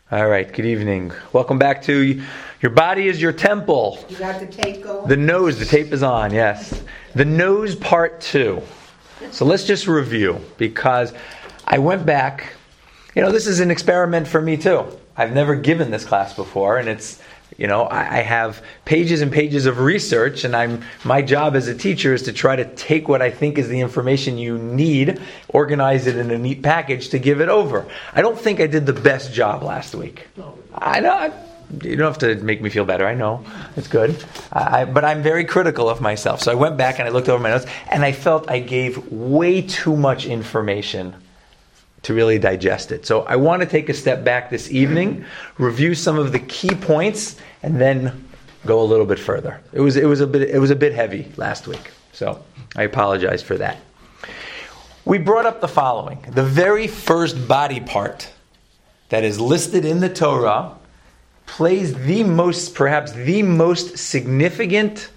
All right, good evening. Welcome back to Your Body is Your Temple. You got the tape going? The tape is on, yes. The nose part 2. So let's just review, because I went back. This is an experiment for me too. I've never given this class before, and it's, I have pages and pages of research, and my job as a teacher is to try to take what I think is the information you need, organize it in a neat package to give it over. I don't think I did the best job last week. I know. You don't have to make me feel better. I know. It's good. But I'm very critical of myself. So I went back and I looked over my notes, and I felt I gave way too much information to really digest it. So I want to take a step back this evening, review some of the key points, and then go a little bit further. It was a bit heavy last week, so I apologize for that. We brought up the following: the very first body part that is listed in the Torah plays perhaps the most significant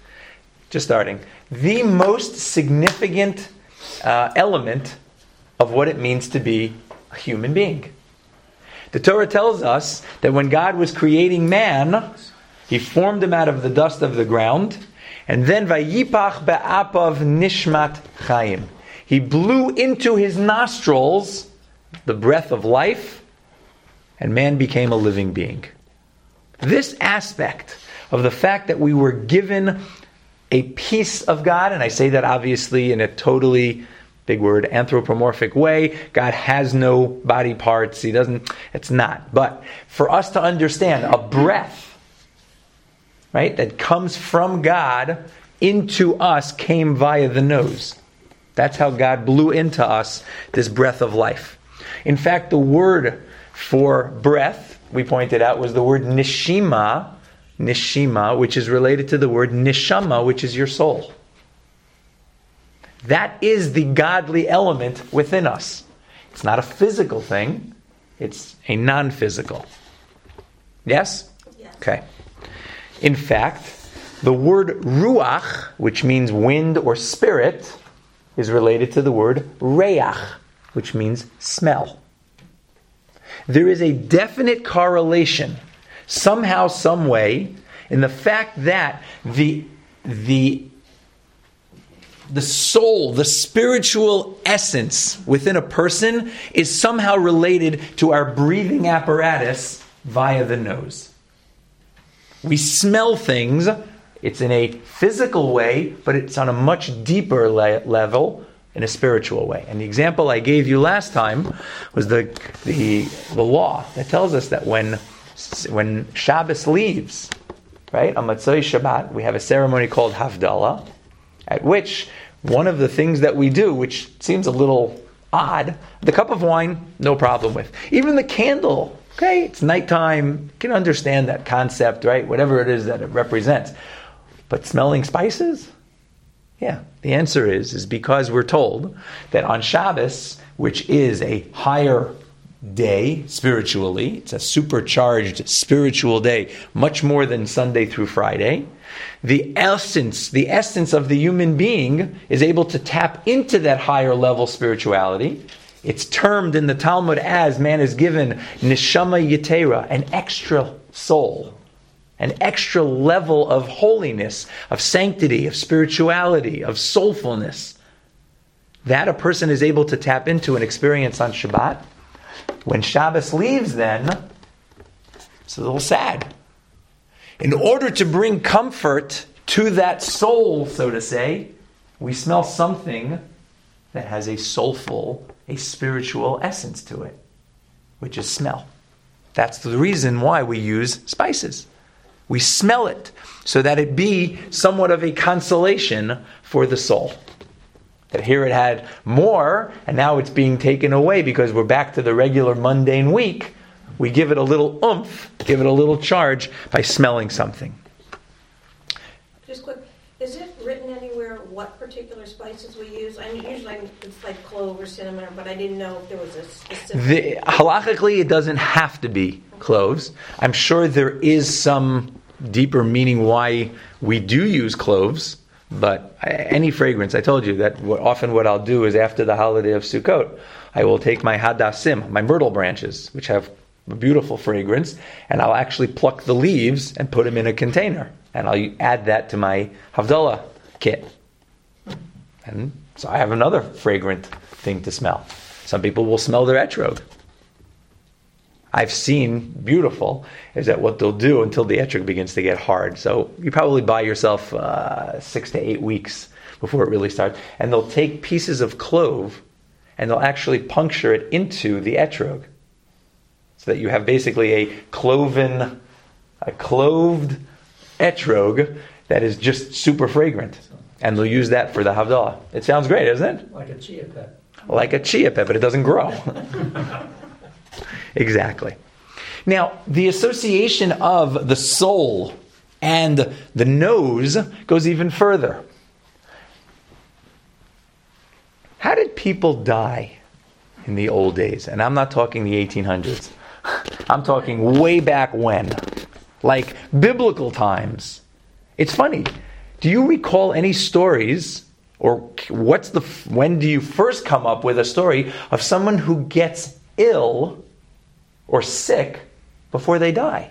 element of what it means to be a human being. The Torah tells us that when God was creating man, He formed him out of the dust of the ground, and then vayipach be'apav nishmat chayim. He blew into his nostrils the breath of life, and man became a living being. This aspect of the fact that we were given a piece of God, and I say that obviously in a totally, big word, anthropomorphic way. God has no body parts. It's not. But for us to understand a breath, right, that comes from God into us came via the nose. That's how God blew into us this breath of life. In fact, the word for breath, we pointed out, was the word neshima, which is related to the word neshama, which is your soul. That is the godly element within us. It's not a physical thing. It's a non-physical. Yes? Yes. Okay. In fact, the word ruach, which means wind or spirit, is related to the word reach, which means smell. There is a definite correlation, somehow, some way, in the fact that the soul, the spiritual essence within a person is somehow related to our breathing apparatus via the nose. We smell things. It's in a physical way, but it's on a much deeper level in a spiritual way. And the example I gave you last time was the law that tells us that when Shabbos leaves, right, on Matzoi Shabbat, we have a ceremony called Havdalah, at which one of the things that we do, which seems a little odd, the cup of wine, no problem with. Even the candle, okay, it's nighttime, you can understand that concept, right? Whatever it is that it represents. But smelling spices? Yeah, the answer is because we're told that on Shabbos, which is a higher day spiritually, it's a supercharged spiritual day, much more than Sunday through Friday, the essence of the human being is able to tap into that higher level spirituality. It's termed in the Talmud as man is given neshama yetera, an extra soul, an extra level of holiness, of sanctity, of spirituality, of soulfulness. That a person is able to tap into and experience on Shabbat. When Shabbos leaves, then, it's a little sad. In order to bring comfort to that soul, so to say, we smell something that has a soulful, a spiritual essence to it, which is smell. That's the reason why we use spices. We smell it so that it be somewhat of a consolation for the soul. That here it had more, and now it's being taken away because we're back to the regular mundane week. We give it a little oomph, give it a little charge by smelling something. Just quick, is it written anywhere what particular spices we use? I mean, usually it's like clove or cinnamon, but I didn't know if there was a specific... Halachically, it doesn't have to be cloves. I'm sure there is some deeper meaning why we do use cloves, but any fragrance, I told you that often what I'll do is after the holiday of Sukkot, I will take my hadassim, my myrtle branches, which have a beautiful fragrance, and I'll actually pluck the leaves and put them in a container. And I'll add that to my Havdalah kit. And so I have another fragrant thing to smell. Some people will smell their etrog. I've seen beautiful is that what they'll do until the etrog begins to get hard. So you probably buy yourself 6 to 8 weeks before it really starts. And they'll take pieces of clove and they'll actually puncture it into the etrog. So that you have basically a cloved etrog that is just super fragrant. And they'll use that for the Havdalah. It sounds great, doesn't it? Like a chia pet. Like a chia pet, but it doesn't grow. Exactly. Now, the association of the soul and the nose goes even further. How did people die in the old days? And I'm not talking the 1800s. I'm talking way back when. Like biblical times. It's funny. Do you recall any stories, or when do you first come up with a story of someone who gets ill or sick before they die?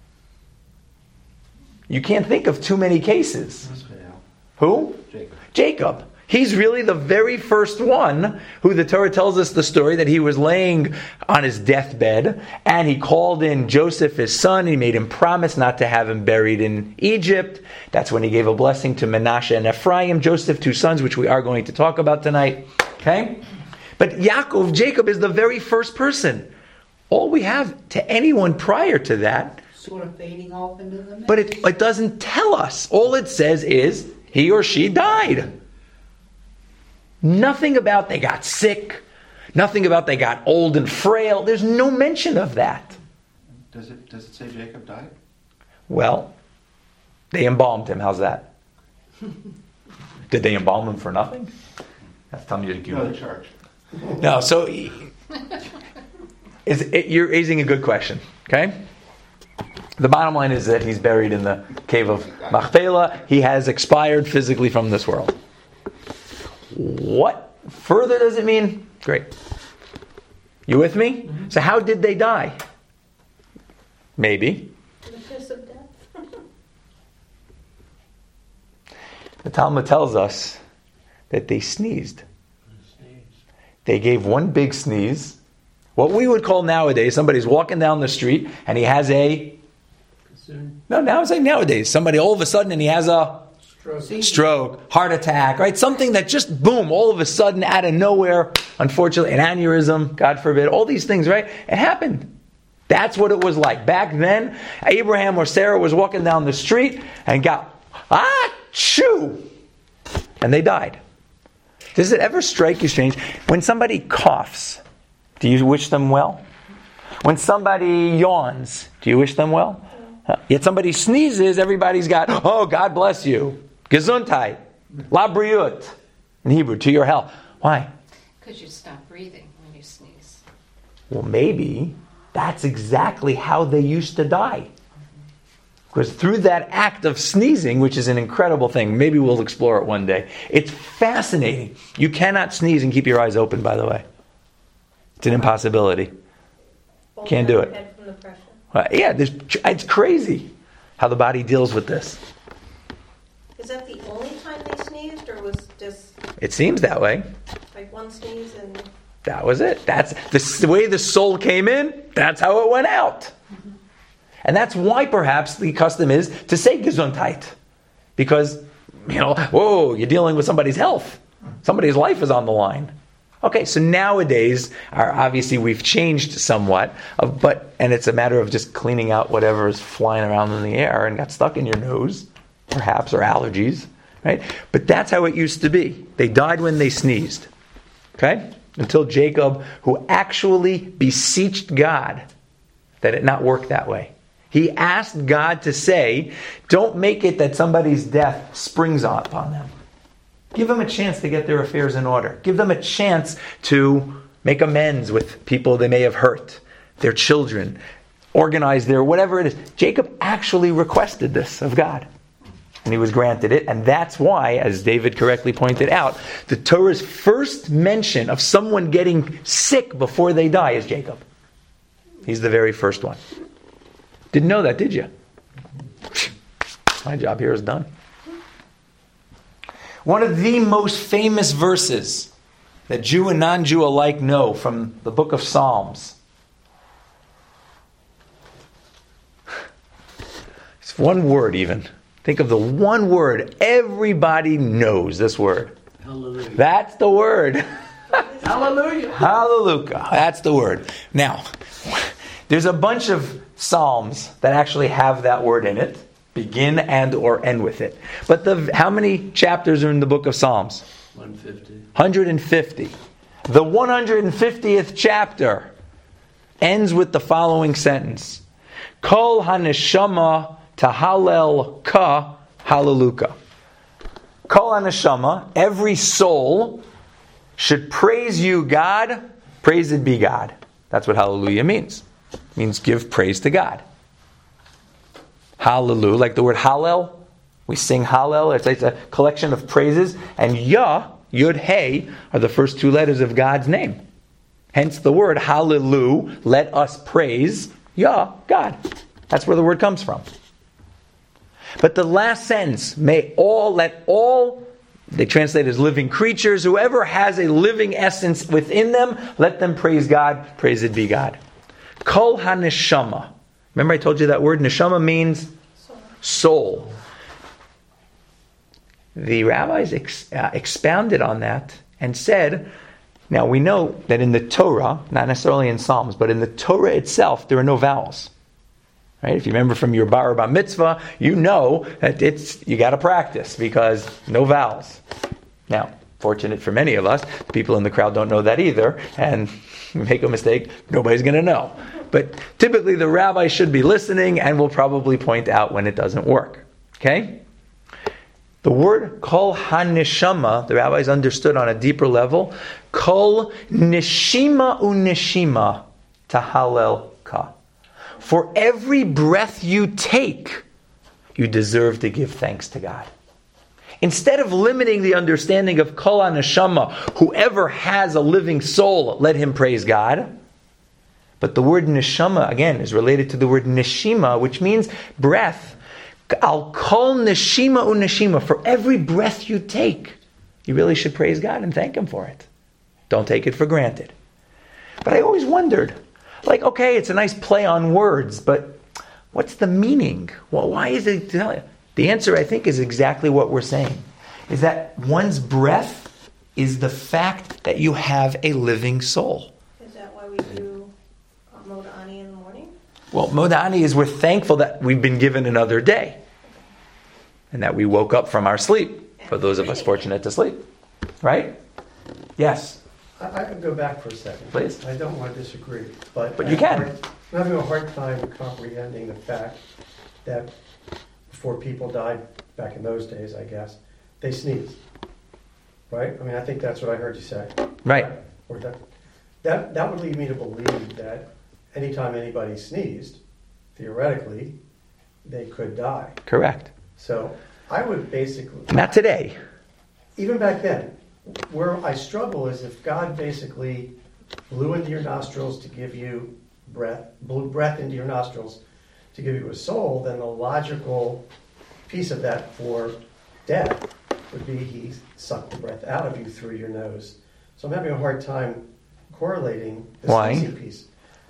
You can't think of too many cases. Who? Jacob. He's really the very first one who the Torah tells us the story that he was laying on his deathbed and he called in Joseph, his son. He made him promise not to have him buried in Egypt. That's when he gave a blessing to Manasseh and Ephraim, Joseph, 2 sons, which we are going to talk about tonight. Okay? But Jacob is the very first person. All we have to anyone prior to that, Sort of fading off into the mist. but it doesn't tell us. All it says is he or she died. Nothing about they got sick. Nothing about they got old and frail. There's no mention of that. Does it say Jacob died? Well, they embalmed him. How's that? Did they embalm him for nothing? That's telling you to No, the church. No, so you're raising a good question, okay? The bottom line is that he's buried in the cave of Machpelah. He has expired physically from this world. What further does it mean? Great. You with me? Mm-hmm. So how did they die? Maybe. The kiss of death. The Talmud tells us that they sneezed. They gave one big sneeze. What we would call nowadays, somebody's walking down the street and he has a... No, now I'm saying nowadays. Somebody all of a sudden and he has a... Stroke, heart attack, right? Something that just, boom, all of a sudden, out of nowhere, unfortunately, an aneurysm, God forbid, all these things, right? It happened. That's what it was like. Back then, Abraham or Sarah was walking down the street and got, achoo! And they died. Does it ever strike you strange? When somebody coughs, do you wish them well? When somebody yawns, do you wish them well? Yet somebody sneezes, everybody's got, oh, God bless you. Gesundheit. La briut. In Hebrew, to your health. Why? Because you stop breathing when you sneeze. Well, maybe that's exactly how they used to die. Because through that act of sneezing, which is an incredible thing, maybe we'll explore it one day. It's fascinating. You cannot sneeze and keep your eyes open, by the way. It's an impossibility. Can't do it. Head from the pressure. Yeah, it's crazy how the body deals with this. Is that the only time they sneezed, or was just It seems that way. like one sneeze and... That was it. That's the way the soul came in, that's how it went out. Mm-hmm. And that's why perhaps the custom is to say Gesundheit. Because, whoa, you're dealing with somebody's health. Somebody's life is on the line. Okay, so nowadays, obviously we've changed somewhat, and it's a matter of just cleaning out whatever is flying around in the air and got stuck in your nose, perhaps, or allergies, right? But that's how it used to be. They died when they sneezed, okay? Until Jacob, who actually beseeched God that it not work that way. He asked God to say, don't make it that somebody's death springs upon them. Give them a chance to get their affairs in order. Give them a chance to make amends with people they may have hurt, their children, organize their whatever it is. Jacob actually requested this of God. And he was granted it. And that's why, as David correctly pointed out, the Torah's first mention of someone getting sick before they die is Jacob. He's the very first one. Didn't know that, did you? My job here is done. One of the most famous verses that Jew and non-Jew alike know from the book of Psalms. It's one word even. Think of the one word. Everybody knows this word. Hallelujah. That's the word. Hallelujah. Hallelujah. That's the word. Now, there's a bunch of Psalms that actually have that word in it. Begin and or end with it. But how many chapters are in the book of Psalms? 150. 150. The 150th chapter ends with the following sentence. Kol haneshama tahalel ka hallelujah. Kol haneshama, every soul should praise you, God. Praised be God. That's what hallelujah means. It means give praise to God. Hallelujah, like the word hallel. We sing hallel. It's a collection of praises. And Yah, Yud, Hey, are the first two letters of God's name. Hence the word hallelujah, let us praise Yah, God. That's where the word comes from. But the last sentence, let all, they translate as living creatures, whoever has a living essence within them, let them praise God, praised be God. Kol haneshama. Remember I told you that word neshama means soul. The rabbis expounded on that and said, now we know that in the Torah, not necessarily in Psalms, but in the Torah itself, there are no vowels. Right? If you remember from your bar or bar mitzvah, you know that you got to practice because no vowels. Now, fortunate for many of us, people in the crowd don't know that either, and make a mistake, nobody's going to know. But typically the rabbi should be listening and will probably point out when it doesn't work. Okay? The word kol haneshama, the rabbis understood on a deeper level, kol neshima uneshima tahalel ka. For every breath you take, you deserve to give thanks to God. Instead of limiting the understanding of kol haneshama, whoever has a living soul, let him praise God. But the word neshama, again, is related to the word neshima, which means breath. Al kol neshima uneshima. For every breath you take, you really should praise God and thank Him for it. Don't take it for granted. But I always wondered, okay, it's a nice play on words, but what's the meaning? Well, why is it? The answer, I think, is exactly what we're saying. Is that one's breath is the fact that you have a living soul. Is that why we do Modani in the morning? Well, Modani is we're thankful that we've been given another day. And that we woke up from our sleep. For those of us fortunate to sleep. Right? Yes. I could go back for a second. Please. I don't want to disagree. But you can. I'm having a hard time comprehending the fact that before people died, back in those days, I guess, they sneezed. Right? I mean, I think that's what I heard you say. Right. Or that would lead me to believe that anytime anybody sneezed, theoretically, they could die. Correct. So I would basically... Not today. Even back then, where I struggle is if God basically blew into your nostrils to give you breath, blew breath into your nostrils to give you a soul, then the logical piece of that for death would be He sucked the breath out of you through your nose. So I'm having a hard time correlating the sneezing piece.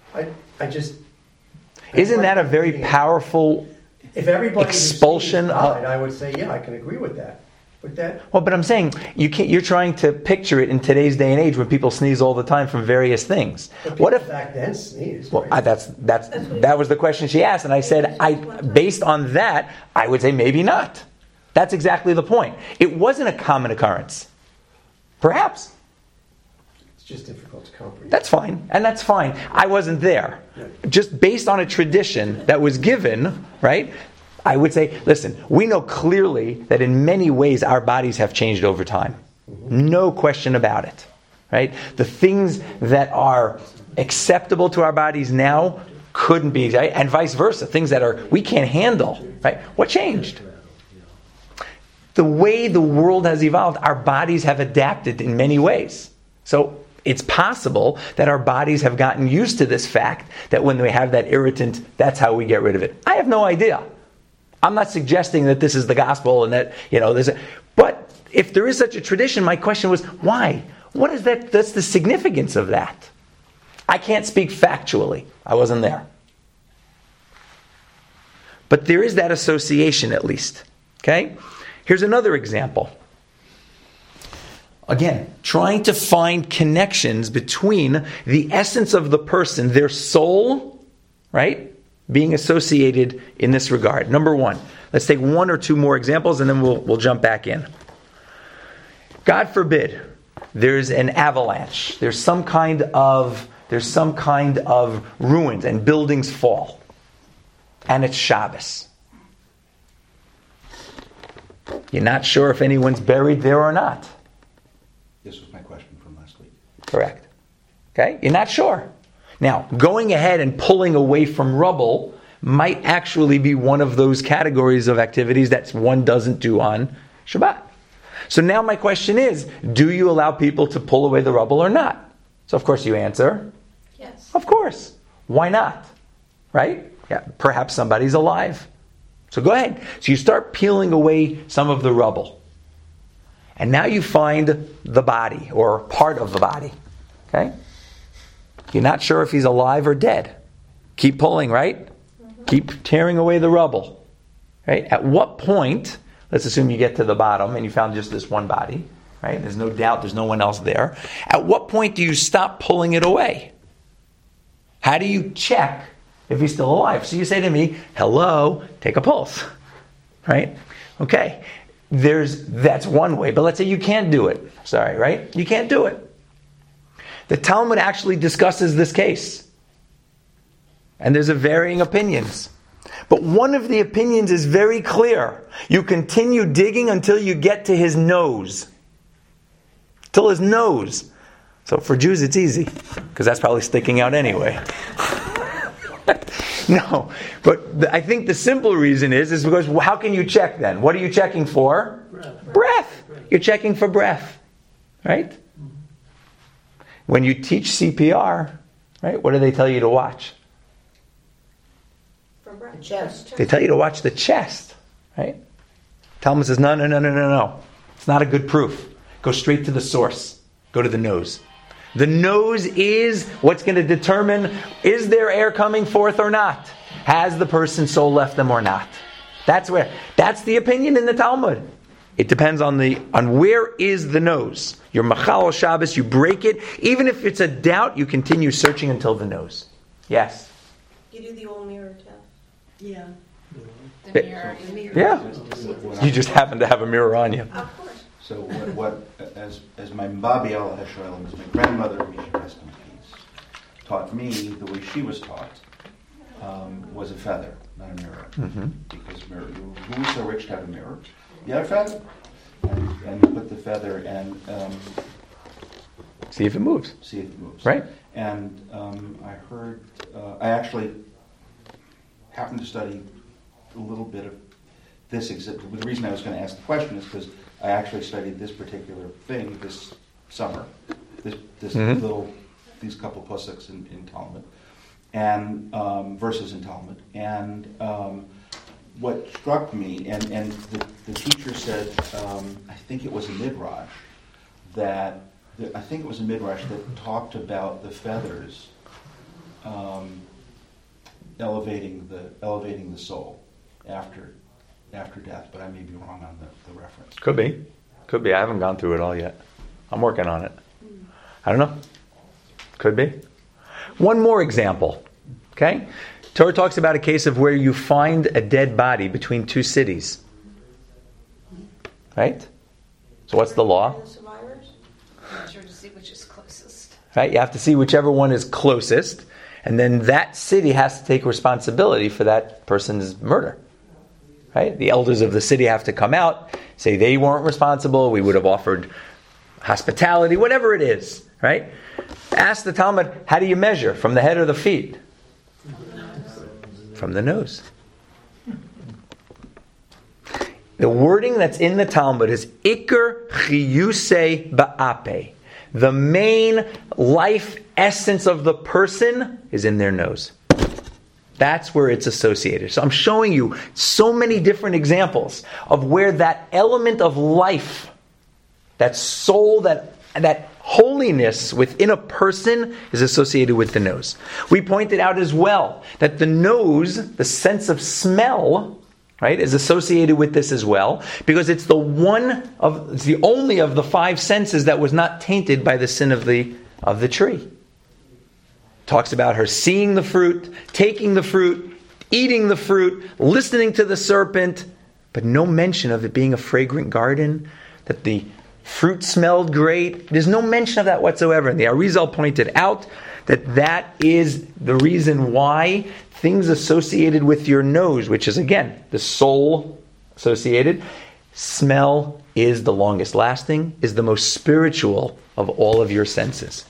I just... Isn't that a very powerful if everybody expulsion died, I would say, yeah, I can agree with that. But I'm saying you're trying to picture it in today's day and age when people sneeze all the time from various things. But what if back then sneezed? Well, right? that was the question she asked, and I said, based on that, I would say maybe not. That's exactly the point. It wasn't a common occurrence. Perhaps. It's just difficult to comprehend. That's fine, and that's fine. I wasn't there. Just based on a tradition that was given, right? I would say, listen, we know clearly that in many ways our bodies have changed over time. No question about it. Right? The things that are acceptable to our bodies now couldn't be, right? And vice versa. Things that we can't handle. Right? What changed? The way the world has evolved, our bodies have adapted in many ways. So It's possible that our bodies have gotten used to this fact that when we have that irritant, that's how we get rid of it. I have no idea. I'm not suggesting that this is the gospel and that, but if there is such a tradition, my question was, why? What is that? That's the significance of that. I can't speak factually. I wasn't there. But there is that association at least. Okay? Here's another example. Again, trying to find connections between the essence of the person, their soul, right? Being associated in this regard. Number one. Let's take one or two more examples and then we'll jump back in. God forbid, there's an avalanche. There's some kind of ruins and buildings fall. And it's Shabbos. You're not sure if anyone's buried there or not. This was my question from last week. Correct. Okay? You're not sure. Now, going ahead and pulling away from rubble might actually be one of those categories of activities that one doesn't do on Shabbat. So now my question is, do you allow people to pull away the rubble or not? So of course you answer, Yes. of course. Why not? Right? Yeah, perhaps somebody's alive. So go ahead. So you start peeling away some of the rubble. And now you find the body, or part of the body. Okay? You're not sure if he's alive or dead. Keep pulling, right? Mm-hmm. Keep tearing away the rubble. Right? At what point, let's assume you get to the bottom and you found just this one body. Right? There's no doubt there's no one else there. At what point do you stop pulling it away? How do you check if he's still alive? So you say to me, hello, take a pulse. Right? Okay. That's one way, but let's say you can't do it. Sorry, right? You can't do it. The Talmud actually discusses this case. And there's a varying opinions. But one of the opinions is very clear. You continue digging until you get to his nose. Till his nose. So for Jews it's easy, because that's probably sticking out anyway. No, but I think the simple reason is because how can you check then? What are you checking for? Breath. You're checking for breath, right? When you teach CPR, right, what do they tell you to watch? For breath. The chest. They tell you to watch the chest, right? Talmud says, no. It's not a good proof. Go straight to the source. Go to the nose. The nose is what's going to determine, is there air coming forth or not? Has the person's soul left them or not? That's the opinion in the Talmud. It depends on where is the nose. You're machal Shabbos, you break it. Even if it's a doubt, you continue searching until the nose. Yes? You do the old mirror test. Yeah. The mirror. Yeah. You just happen to have a mirror on you. Of course. So what as my Babi El Hashem, as my grandmother, may she rest in peace, taught me the way she was taught, was a feather, not a mirror. Mm-hmm. Because mirror, who was so rich to have a mirror? You had a feather, and you put the feather and see if it moves. Right. And I heard, I actually happened to study a little bit of this exhibit. The reason I was going to ask the question is because I actually studied this particular thing this summer. This mm-hmm. These couple pusuks in Talmud, and verses in Talmud, and what struck me, and the teacher said, I think it was a midrash that talked about the feathers elevating the soul after death, but I may be wrong on the reference. Could be. I haven't gone through it all yet. I'm working on it. I don't know. Could be. One more example. Okay? Torah talks about a case of where you find a dead body between two cities. Right? So what's the law? The survivors? Sure to see which is closest. Right? You have to see whichever one is closest, and then that city has to take responsibility for that person's murder. Right? The elders of the city have to come out, say they weren't responsible, we would have offered hospitality, whatever it is. Right? Ask the Talmud, how do you measure? From the head or the feet? From the nose. The wording that's in the Talmud is Iker chiyusei ba'ape. The main life essence of the person is in their nose. That's where it's associated. So I'm showing you so many different examples of where that element of life, that soul, that holiness within a person is associated with the nose. We pointed out as well that the nose, the sense of smell, right, is associated with this as well, because it's the only of the five senses that was not tainted by the sin of the tree. Talks about her seeing the fruit, taking the fruit, eating the fruit, listening to the serpent, but no mention of it being a fragrant garden, that the fruit smelled great. There's no mention of that whatsoever. And the Arizal pointed out that is the reason why things associated with your nose, which is, again, the soul associated, smell is the longest lasting, is the most spiritual of all of your senses.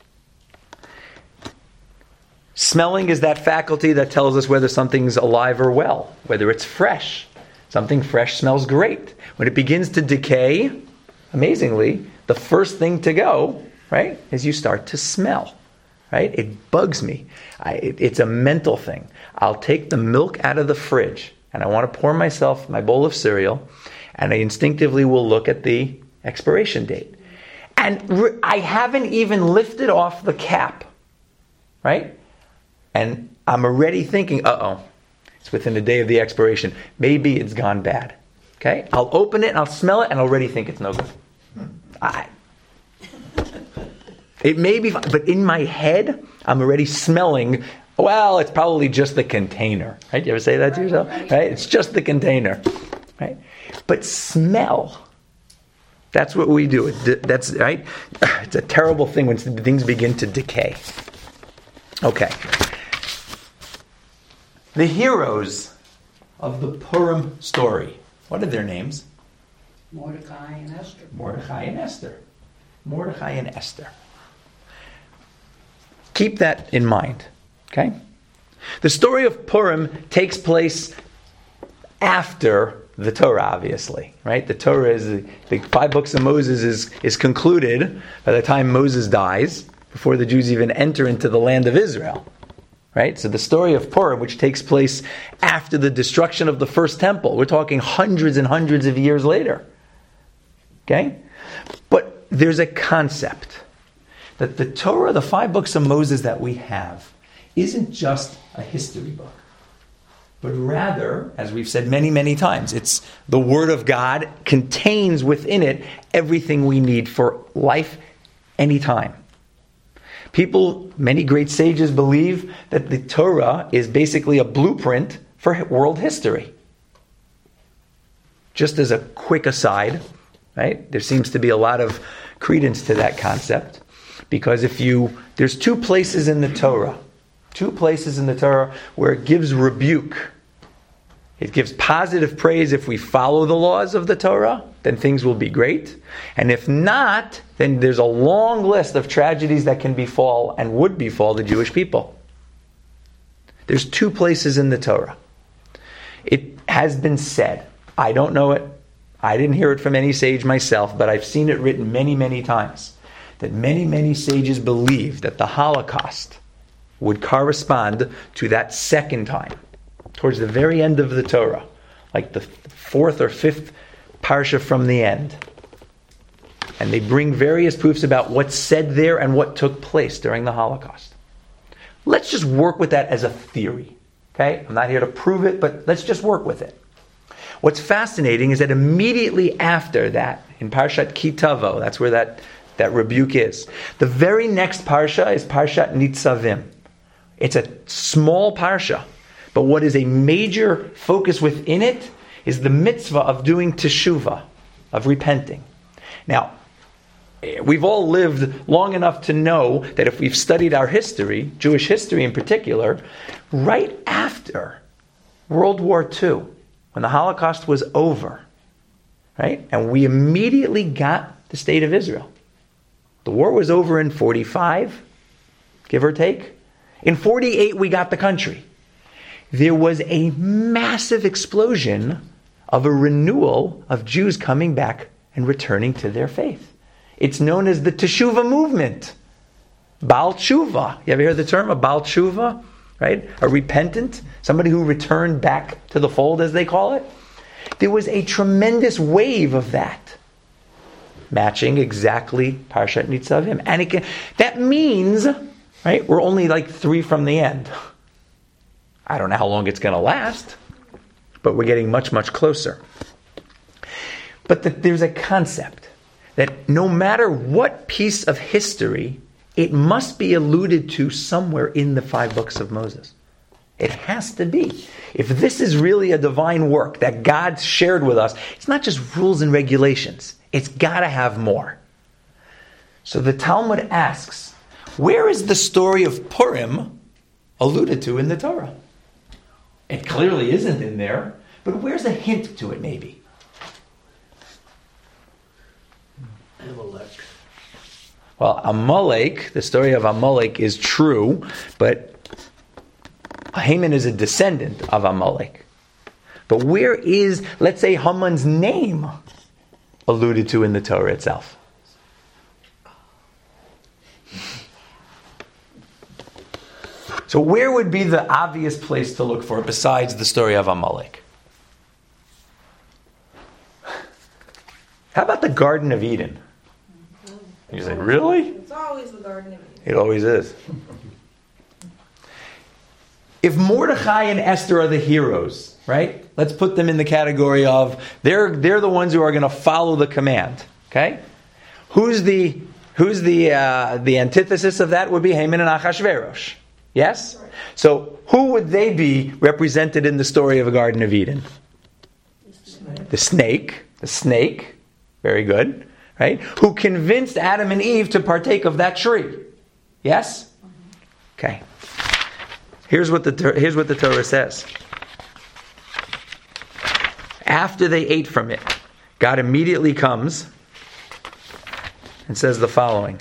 Smelling is that faculty that tells us whether something's alive or well, whether it's fresh. Something fresh smells great. When it begins to decay, amazingly, the first thing to go, right, is you start to smell. Right? It bugs me. It's a mental thing. I'll take the milk out of the fridge and I want to pour myself my bowl of cereal, and I instinctively will look at the expiration date. And I haven't even lifted off the cap, right? And I'm already thinking, it's within a day of the expiration. Maybe it's gone bad. Okay? I'll open it and I'll smell it and I'll already think it's no good. It may be fine, but in my head, I'm already smelling, well, it's probably just the container. Right? You ever say that to yourself? Right? It's just the container. Right? But smell, that's what we do. That's right. It's a terrible thing when things begin to decay. Okay. The heroes of the Purim story. What are their names? Mordecai and Esther. Mordecai and Esther. Mordecai and Esther. Keep that in mind. Okay? The story of Purim takes place after the Torah, obviously. Right? The Torah is the 5 books of Moses is concluded by the time Moses dies, before the Jews even enter into the land of Israel. Right? So the story of Purim, which takes place after the destruction of the first temple, we're talking hundreds and hundreds of years later. Okay? But there's a concept that the Torah, the 5 books of Moses that we have, isn't just a history book. But rather, as we've said many, many times, it's the Word of God, contains within it everything we need for life anytime. People, many great sages believe that the Torah is basically a blueprint for world history. Just as a quick aside, right? There seems to be a lot of credence to that concept, because there's 2 places in the Torah, where it gives rebuke. It gives positive praise if we follow the laws of the Torah, then things will be great. And if not, then there's a long list of tragedies that can befall and would befall the Jewish people. There's 2 places in the Torah. It has been said, I don't know it, I didn't hear it from any sage myself, but I've seen it written many, many times, that many, many sages believe that the Holocaust would correspond to that second time, towards the very end of the Torah, like the 4th or 5th parsha from the end. And they bring various proofs about what's said there and what took place during the Holocaust. Let's just work with that as a theory. Okay? I'm not here to prove it, but let's just work with it. What's fascinating is that immediately after that, in Parshat Ki Tavo, that's where that rebuke is, the very next parsha is Parshat Nitzavim. It's a small parsha, but what is a major focus within it is the mitzvah of doing teshuvah, of repenting. Now, we've all lived long enough to know that if we've studied our history, Jewish history in particular, right after World War II, when the Holocaust was over, right, and we immediately got the state of Israel. The war was over in 45, give or take. In 48, we got the country. There was a massive explosion of a renewal of Jews coming back and returning to their faith. It's known as the Teshuvah movement. Baal Tshuva. You ever hear the term, a Baal Tshuva? Right? A repentant, somebody who returned back to the fold, as they call it. There was a tremendous wave of that, matching exactly Parshat Nitzavim. And that means, right, we're only like 3 from the end. I don't know how long it's going to last, but we're getting much, much closer. But there's a concept that no matter what piece of history, it must be alluded to somewhere in the 5 books of Moses. It has to be. If this is really a divine work that God shared with us, it's not just rules and regulations. It's got to have more. So the Talmud asks, where is the story of Purim alluded to in the Torah? It clearly isn't in there, but where's a hint to it maybe? Amalek. Well, Amalek, the story of Amalek is true, but Haman is a descendant of Amalek. But where is, let's say, Haman's name alluded to in the Torah itself? So where would be the obvious place to look for it besides the story of Amalek? How about the Garden of Eden? You say, really? It's always the Garden of Eden. It always is. If Mordechai and Esther are the heroes, right? Let's put them in the category of they're the ones who are going to follow the command. Okay? Who's the antithesis of that? Would be Haman and Achashverosh. Yes? Right. So who would they be represented in the story of the Garden of Eden? The snake. The snake. Very good. Right? Who convinced Adam and Eve to partake of that tree. Yes? Okay. Here's what the Torah says. After they ate from it, God immediately comes and says the following.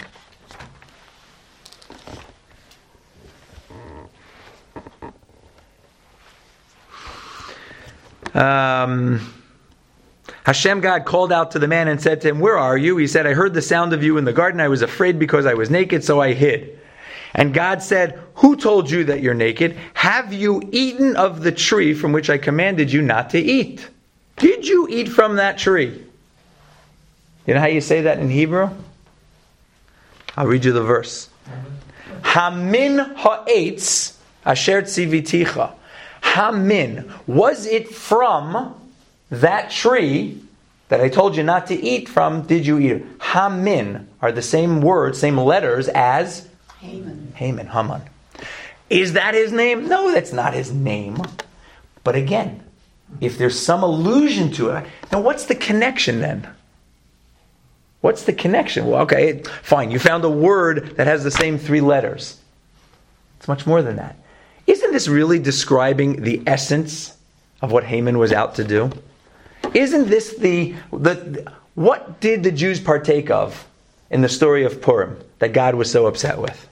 Hashem God called out to the man and said to him, "Where are you?" He said, "I heard the sound of you in the garden. I was afraid because I was naked, so I hid." And God said, "Who told you that you're naked? Have you eaten of the tree from which I commanded you not to eat? Did you eat from that tree?" You know how you say that in Hebrew? I'll read you the verse. Hamin ha'etz asher tziviticha. Hamin, was it from that tree that I told you not to eat from, did you eat it? Hamin are the same words, same letters as Haman. Is that his name? No, that's not his name. But again, if there's some allusion to it, now what's the connection then? What's the connection? Well, okay, fine. You found a word that has the same 3 letters. It's much more than that. Isn't this really describing the essence of what Haman was out to do? Isn't this what did the Jews partake of in the story of Purim that God was so upset with?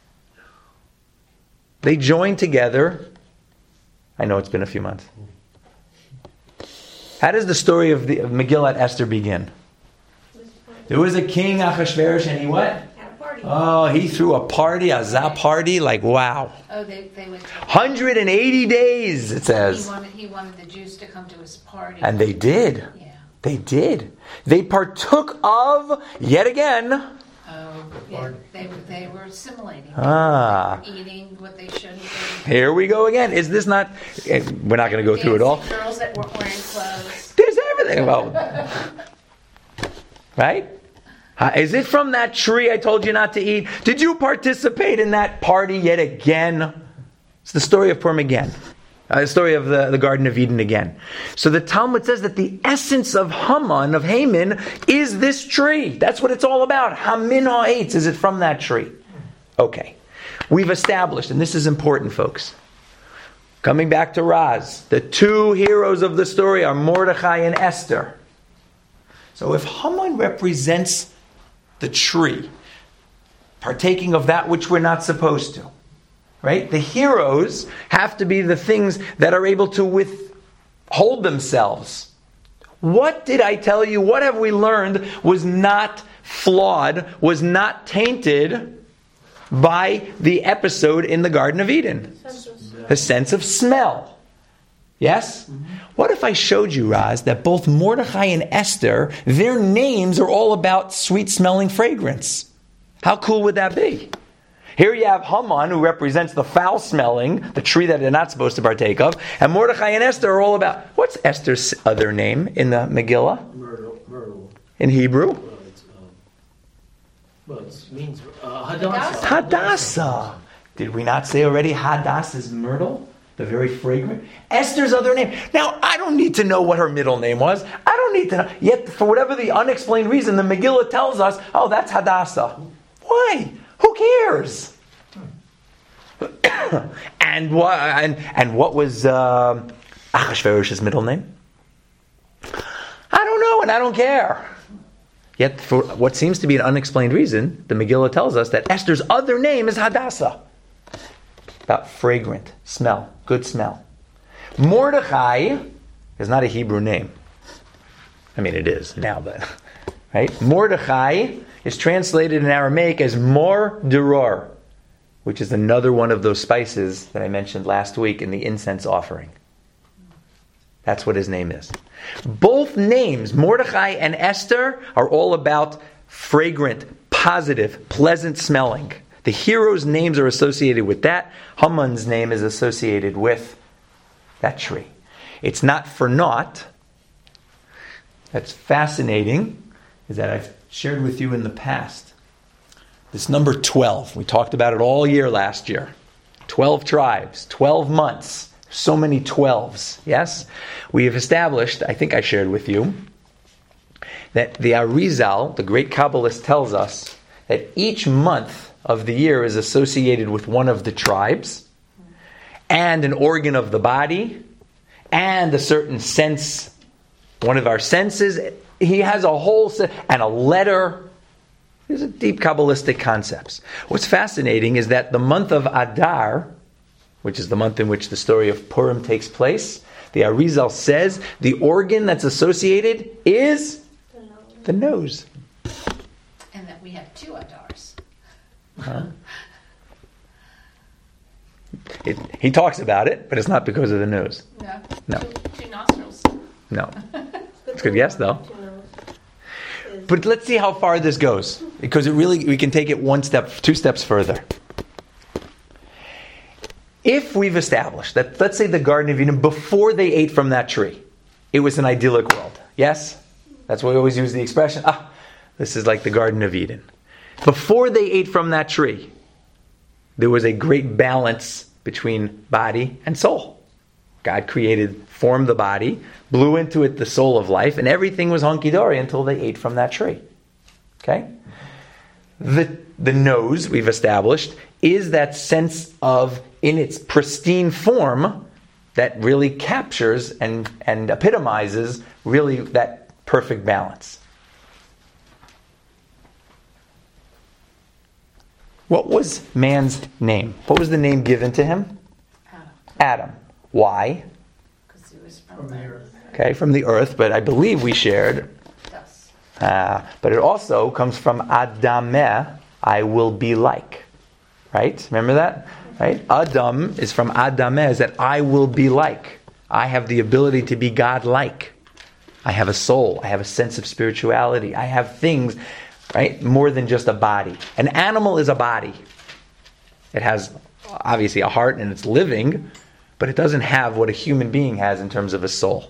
They joined together. I know it's been a few months. How does the story of Megillat Esther begin? There was a king, Achashverosh, and he what? Had a party. Oh, he threw a party, a zap party, like wow. Oh, they went to 180 days, it says. He wanted the Jews to come to his party. And they did. Yeah. They did. They partook of, yet again. Oh, yeah. They were assimilating. They Ah. were eating what they shouldn't eat. Here we go again. Is this not... We're not going to go through it all. Dancing girls that weren't wearing clothes. There's everything about... Right? Is it from that tree I told you not to eat? Did you participate in that party yet again? It's the story of Purim again. The story of the Garden of Eden again. So the Talmud says that the essence of Haman, is this tree. That's what it's all about. Hamin ha'etz. Is it from that tree? Okay. We've established, and this is important, folks. Coming back to Raz, the 2 heroes of the story are Mordechai and Esther. So if Haman represents the tree, partaking of that which we're not supposed to, right? The heroes have to be the things that are able to withhold themselves. What did I tell you? What have we learned was not flawed was not tainted by the episode in the Garden of Eden. The sense of smell. Yes? What if I showed you, Raz, that both Mordechai and Esther, their names are all about sweet-smelling fragrance? How cool would that be? Here you have Haman, who represents the foul-smelling, the tree that they're not supposed to partake of, and Mordechai and Esther are all about... What's Esther's other name in the Megillah? Myrtle. In Hebrew? It means Hadassah. Hadassah. Did we not say already Hadassah is myrtle? The very fragrant. Esther's other name. Now, I don't need to know what her middle name was. I don't need to know. Yet, for whatever the unexplained reason, the Megillah tells us, oh, that's Hadassah. Why? Who cares? And what was Achashverosh's middle name? I don't know, and I don't care. Yet, for what seems to be an unexplained reason, the Megillah tells us that Esther's other name is Hadassah. About fragrant smell, good smell. Mordechai is not a Hebrew name. I mean, it is now, but right? Mordechai is translated in Aramaic as Mor Deror, which is another one of those spices that I mentioned last week in the incense offering. That's what his name is. Both names, Mordechai and Esther, are all about fragrant, positive, pleasant smelling. The heroes' names are associated with that. Haman's name is associated with that tree. It's not for naught. That's fascinating, is that I've shared with you in the past. This number 12, we talked about it all year last year. 12 tribes, 12 months. So many 12s, yes? We have established, I think I shared with you, that the Arizal, the great Kabbalist, tells us that each month of the year is associated with one of the tribes, and an organ of the body, and a certain sense, one of our senses. He has a whole set, and a letter. These are deep Kabbalistic concepts. What's fascinating is that the month of Adar, which is the month in which the story of Purim takes place, the Arizal says the organ that's associated is the nose. And that we have 2 Adars. Huh? He talks about it, but it's not because of the nose. No. 2 nostrils. No. It's a good guess, though. But let's see how far this goes, because we can take it 2 steps further. If we've established that, let's say the Garden of Eden, before they ate from that tree, it was an idyllic world. Yes? That's why we always use the expression, this is like the Garden of Eden. Before they ate from that tree, there was a great balance between body and soul. God formed the body, blew into it the soul of life, and everything was hunky-dory until they ate from that tree. Okay? The nose, we've established, is that sense of, in its pristine form, that really captures and epitomizes really that perfect balance. What was man's name? What was the name given to him? Adam. Why? Because he was from the earth. Okay, from the earth, but I believe we shared. Dust. But it also comes from Adameh, I will be like. Right? Remember that? Right? Adam is from Adameh, is that I will be like. I have the ability to be God-like. I have a soul. I have a sense of spirituality. I have things, right? More than just a body. An animal is a body. It has obviously a heart and it's living, but it doesn't have what a human being has in terms of a soul.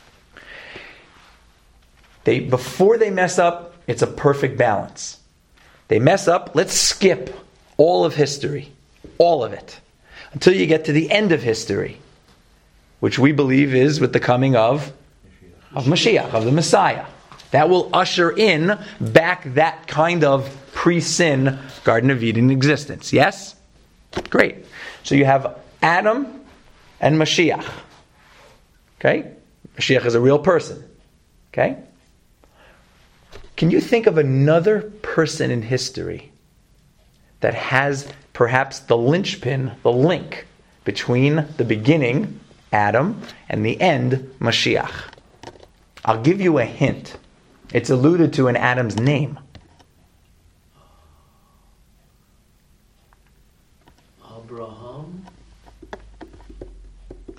Before they mess up, it's a perfect balance. They mess up, let's skip all of history. All of it. Until you get to the end of history, which we believe is with the coming of Mashiach, of the Messiah. That will usher in back that kind of pre-sin Garden of Eden existence. Yes? Great. So you have Adam and Mashiach. Okay? Mashiach is a real person. Okay? Can you think of another person in history that has perhaps the linchpin, the link between the beginning, Adam, and the end, Mashiach? I'll give you a hint. It's alluded to in Adam's name.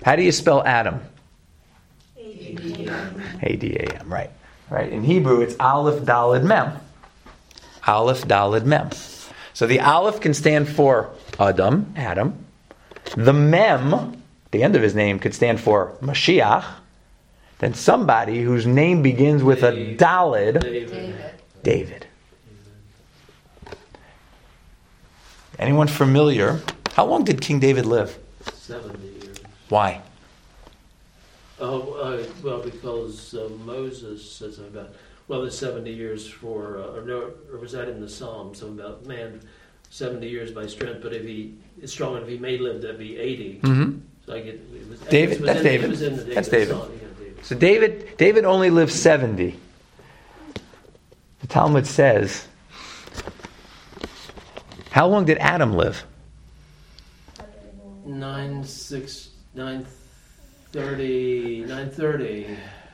How do you spell Adam? A-D-A-M. A-D-A-M, right. Right. In Hebrew, it's Aleph Daled Mem. Aleph Daled Mem. So the Aleph can stand for Adam. The Mem, the end of his name, could stand for Mashiach. Then somebody whose name begins with a Daled, David. Anyone familiar? How long did King David live? 70 years. Why? Oh, well, because Moses says something about, well, it's 70 years or was that in the Psalms? Something about, 70 years by strength, but if he is strong enough, he may live to be 80. Mm-hmm. So I get, it was, David, that's David. It was in the David That's David. Psalm. Yeah, David. So David only lived 70. The Talmud says, how long did Adam live? 930.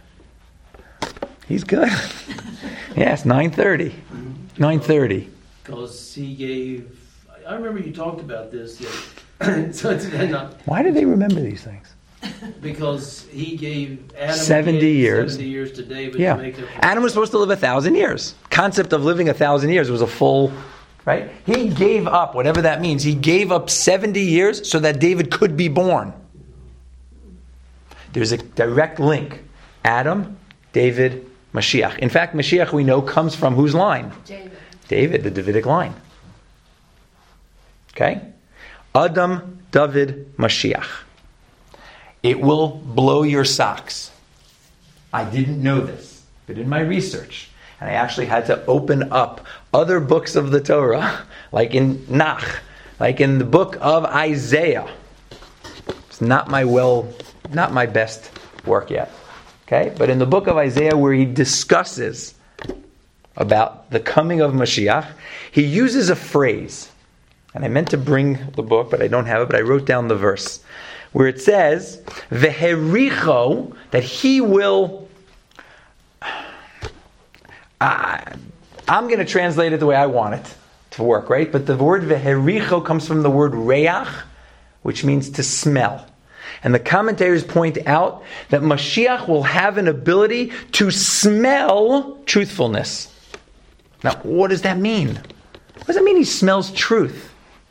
He's good. Yes, 930. 930. Because he gave, I remember you talked about this. Yeah. So it's not, Why do they remember these things? because he gave Adam 70 years. 70 years to David Yeah. to make up. Adam was supposed to live 1,000 years. Concept of living 1,000 years was a full, right? He gave up, whatever that means. He gave up 70 years so that David could be born. There's a direct link. Adam, David, Mashiach. In fact, Mashiach, we know, comes from whose line? David, the Davidic line. Okay? Adam, David, Mashiach. It will blow your socks. I didn't know this, but in my research, and I actually had to open up other books of the Torah, like in Nach, like in the book of Isaiah. It's not my best work yet. Okay? But in the book of Isaiah, where he discusses about the coming of Mashiach, he uses a phrase. And I meant to bring the book, but I don't have it, but I wrote down the verse. Where it says, Vehericho, that he will... I'm going to translate it the way I want it to work, right? But the word Vehericho comes from the word reach, which means to smell. And the commentators point out that Mashiach will have an ability to smell truthfulness. Now, what does that mean? What does that mean he smells truth?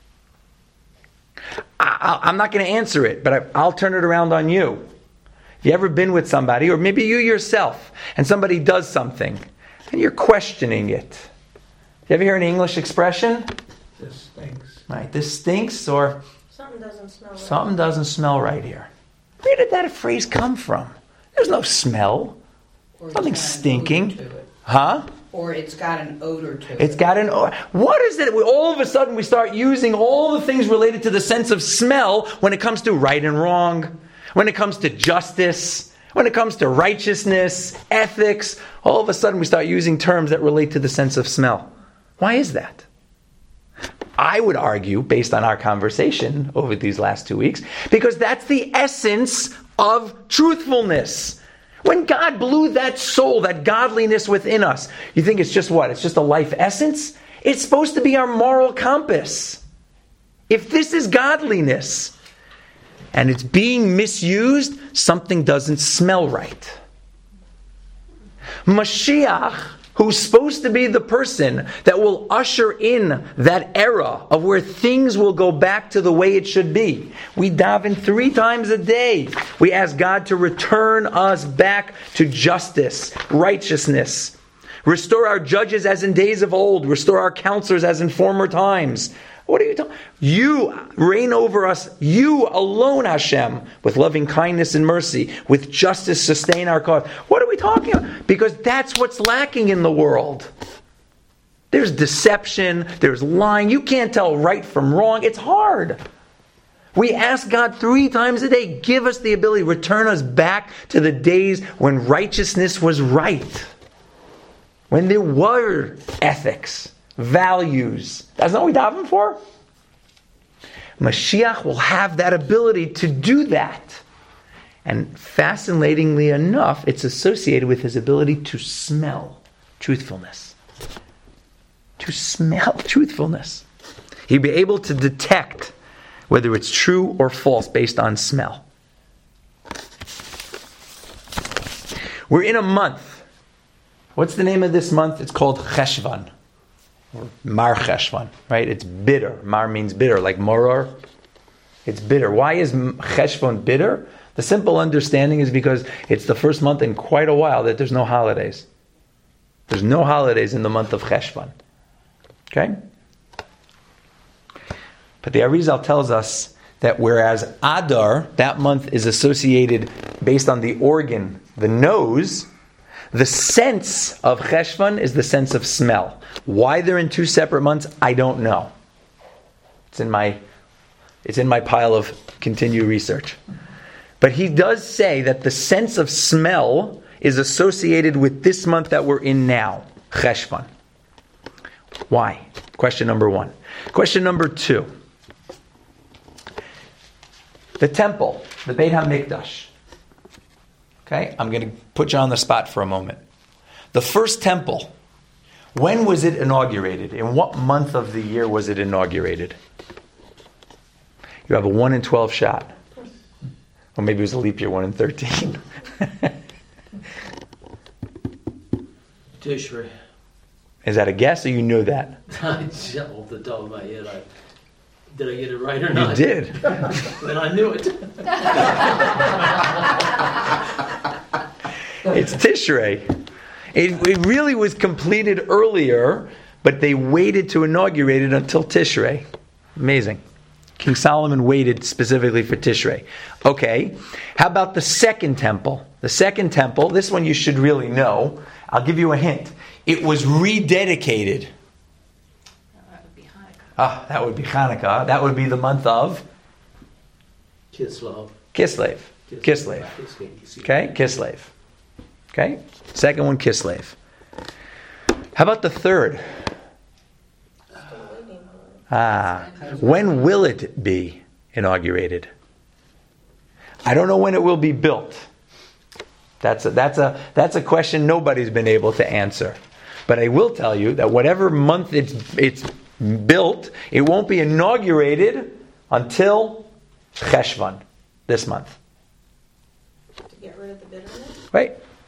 I'm not going to answer it, but I'll turn it around on you. Have you ever been with somebody, or maybe you yourself, and somebody does something, and you're questioning it? You ever hear an English expression? This stinks. Right, this stinks, or Something doesn't smell right. something doesn't smell right here. Where did that phrase come from? There's no smell. Or it's Nothing got an stinking. odor to it. Huh? Or it's got an odor to it. It's got an... What is it? All of a sudden we start using all the things related to the sense of smell when it comes to right and wrong, when it comes to justice, when it comes to righteousness, ethics. All of a sudden we start using terms that relate to the sense of smell. Why is that? I would argue, based on our conversation over these last 2 weeks, because that's the essence of truthfulness. When God blew that soul, that godliness within us, you think it's just what? It's just a life essence? It's supposed to be our moral compass. If this is godliness and it's being misused, something doesn't smell right. Mashiach, who's supposed to be the person that will usher in that era of where things will go back to the way it should be. We daven 3 times a day. We ask God to return us back to justice, righteousness. Restore our judges as in days of old. Restore our counselors as in former times. What are you talking? You reign over us, you alone, Hashem, with loving kindness and mercy, with justice sustain our cause. What are we talking about? Because that's what's lacking in the world. There's deception, there's lying. You can't tell right from wrong. It's hard. We ask God 3 times a day, give us the ability, return us back to the days when righteousness was right. When there were ethics. Values. That's not what we daven for? Mashiach will have that ability to do that. And fascinatingly enough, it's associated with his ability to smell truthfulness. To smell truthfulness. He'd be able to detect whether it's true or false based on smell. We're in a month. What's the name of this month? It's called Cheshvan. Or Mar Cheshvan, right? It's bitter. Mar means bitter, like moror. It's bitter. Why is Cheshvan bitter? The simple understanding is because it's the first month in quite a while that there's no holidays. There's no holidays in the month of Cheshvan. Okay? But the Arizal tells us that whereas Adar, that month is associated based on the organ, the nose, the sense of Cheshvan is the sense of smell. Why they're in two separate months, I don't know. It's in my pile of continue research. But he does say that the sense of smell is associated with this month that we're in now, Cheshvan. Why? Question number 1. Question number 2. The temple, the Beit HaMikdash. Okay, I'm going to put you on the spot for a moment. The first temple, when was it inaugurated? In what month of the year was it inaugurated? You have a 1 in 12 shot. Or maybe it was a leap year, 1 in 13. Tishrei. Is that a guess or you know that? Off the top of my head, did I get it right or not? You did. Then I knew it. It's Tishrei. It really was completed earlier, but they waited to inaugurate it until Tishrei. Amazing. King Solomon waited specifically for Tishrei. Okay, how about the second temple? The second temple, this one you should really know. I'll give you a hint. It was rededicated. That would be Hanukkah. That would be Hanukkah. That would be the month of Kislev. Kislev. Kislev. Okay, Kislev. Okay, second one, Kislev. How about the third? When will it be inaugurated? I don't know when it will be built. That's a question nobody's been able to answer. But I will tell you that whatever month it's built, it won't be inaugurated until Cheshvan, this month. To get rid of the bitterness? Right?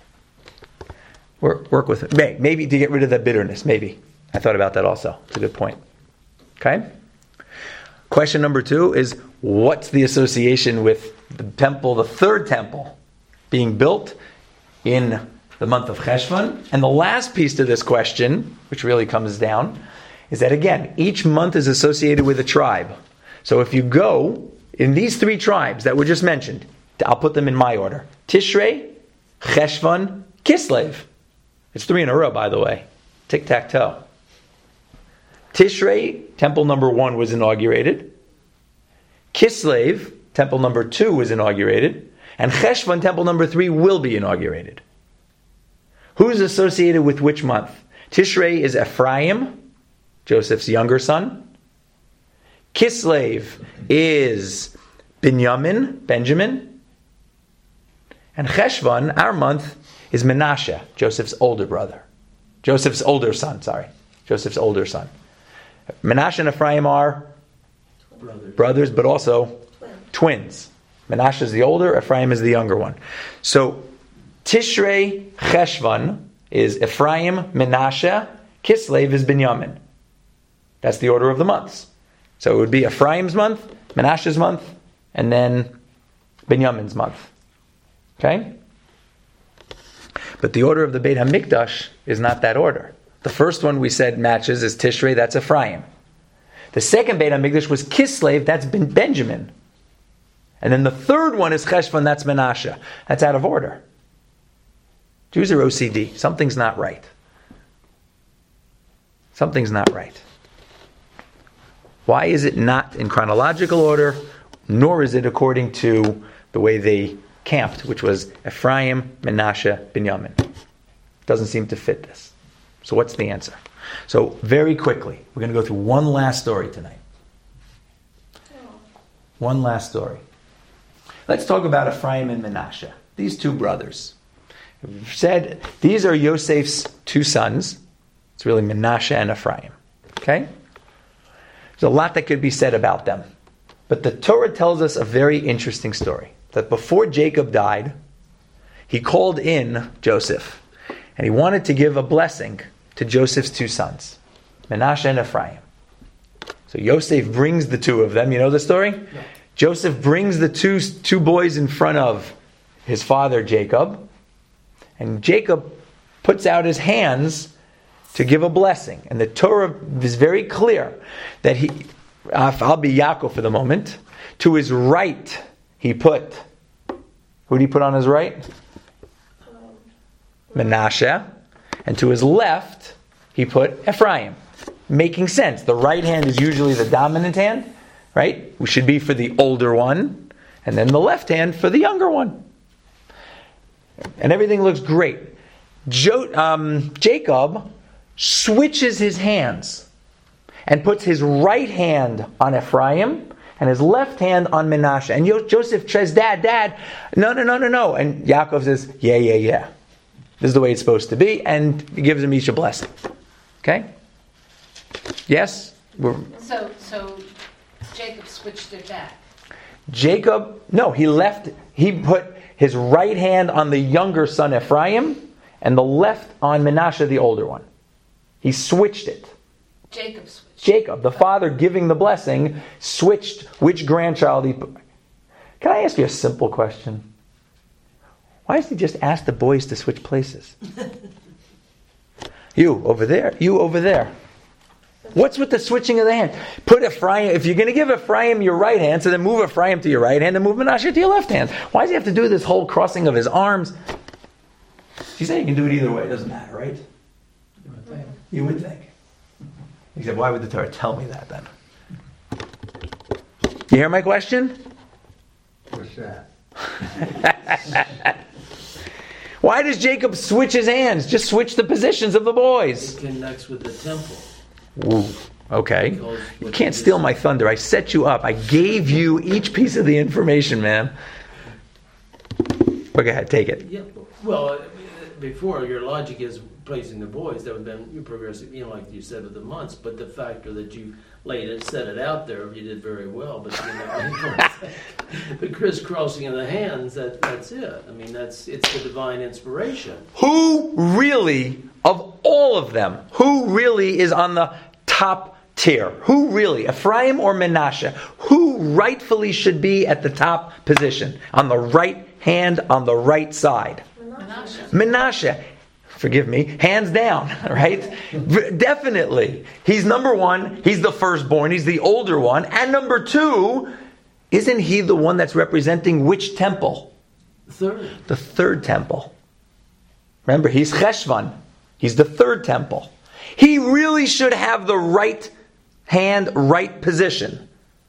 Work with it. Maybe to get rid of that bitterness. Maybe. I thought about that also. It's a good point. Okay? Question number 2 is, what's the association with the temple, the third temple, being built in the month of Cheshvan? And the last piece to this question, which really comes down, is that again, each month is associated with a tribe. So if you go in these 3 tribes that were just mentioned, I'll put them in my order. Tishrei, Cheshvan, Kislev. It's 3 in a row, by the way. Tic-tac-toe. Tishrei, temple number 1 was inaugurated. Kislev, temple number 2 was inaugurated. And Cheshvan, temple number 3, will be inaugurated. Who's associated with which month? Tishrei is Ephraim, Joseph's younger son. Kislev is Benjamin. And Cheshvan, our month, is Menashe, Joseph's older son. Menashe and Ephraim are brothers, but also twins. Menashe is the older, Ephraim is the younger one. So Tishrei Cheshvan is Ephraim, Menashe, Kislev is Binyamin. That's the order of the months. So it would be Ephraim's month, Menashe's month, and then Binyamin's month. Okay? But the order of the Beit HaMikdash is not that order. The first one we said matches is Tishrei, that's Ephraim. The second Beit HaMikdash was Kislev, that's Benjamin. And then the third one is Cheshvan, that's Menashe. That's out of order. Jews are OCD. Something's not right. Why is it not in chronological order, nor is it according to the way they camped, which was Ephraim, Menashe, Binyamin? Doesn't seem to fit this. So what's the answer? So very quickly, we're going to go through one last story tonight. One last story. Let's talk about Ephraim and Menashe. These 2 brothers. We've said these are Yosef's 2 sons. It's really Menashe and Ephraim. Okay? There's a lot that could be said about them. But the Torah tells us a very interesting story. That before Jacob died, he called in Joseph, and he wanted to give a blessing to Joseph's two sons, Menashe and Ephraim. So Yosef brings the two of them. You know the story? No. Joseph brings the two boys in front of his father Jacob, and Jacob puts out his hands to give a blessing. And the Torah is very clear that I'll be Yaakov for the moment, to his right he put, who did he put on his right? Menashe. And to his left he put Ephraim. Making sense. The right hand is usually the dominant hand, right? We should be for the older one, and then the left hand for the younger one. And everything looks great. Jacob switches his hands and puts his right hand on Ephraim and his left hand on Menashe. And Joseph says, Dad, no. And Yaakov says, yeah. This is the way it's supposed to be. And he gives them each a blessing. Okay? Yes? So Jacob switched it back. Jacob, no, he put his right hand on the younger son Ephraim and the left on Menashe, the older one. He switched it. Jacob, the father giving the blessing, switched which grandchild he put. Can I ask you a simple question? Why does he just ask the boys to switch places? You over there. What's with the switching of the hand? Put Ephraim, if you're going to give Ephraim your right hand, so then move Ephraim to your right hand and move Menashe to your left hand. Why does he have to do this whole crossing of his arms? She said you can do it either way. It doesn't matter, right? You would think. He said, why would the Torah tell me that then? You hear my question? What's that? Why does Jacob switch his hands? Just switch the positions of the boys. It connects with the temple. Ooh, okay. You can't steal my thunder. I set you up. I gave you each piece of the information, man. Go ahead, take it. Yeah. Well, before your logic is placing the boys, that would have been progressive, like you said, with the months. But the factor that you set it out there, you did very well. But the crisscrossing of the hands, that's it. I mean, it's the divine inspiration. Who really, of all of them, who really is on the top tier? Who really, Ephraim or Menashe? Who rightfully should be at the top position? On the right hand, on the right side? Menashe. Forgive me, hands down, right? Definitely. He's number one, he's the firstborn, he's the older one. And number two, isn't he the one that's representing which temple? The third temple. Remember, he's Cheshvan. He's the third temple. He really should have the right hand, right position.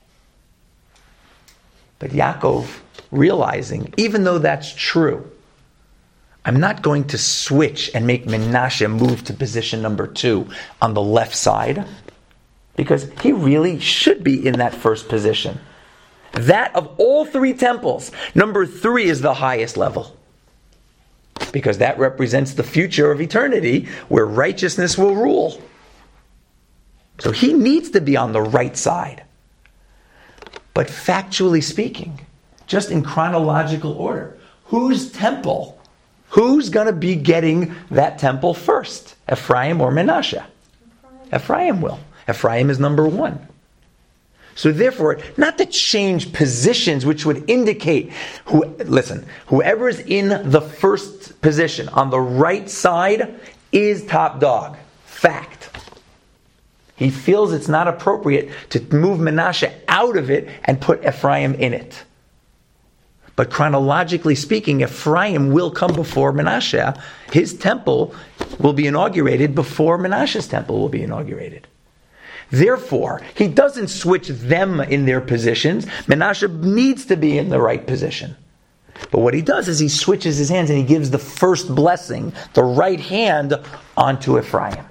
But Yaakov, realizing, even though that's true, I'm not going to switch and make Menashe move to position number 2 on the left side, because he really should be in that first position. That of all 3 temples, number 3 is the highest level, because that represents the future of eternity where righteousness will rule. So he needs to be on the right side. But factually speaking, just in chronological order, whose temple? Who's going to be getting that temple first? Ephraim or Menashe? Ephraim will. Ephraim is number 1. So therefore, not to change positions which would indicate, whoever is in the first position on the right side is top dog. Fact. He feels it's not appropriate to move Menashe out of it and put Ephraim in it. But chronologically speaking, Ephraim will come before Menashe. His temple will be inaugurated before Menashe's temple will be inaugurated. Therefore, he doesn't switch them in their positions. Menashe needs to be in the right position. But what he does is he switches his hands and he gives the first blessing, the right hand, onto Ephraim.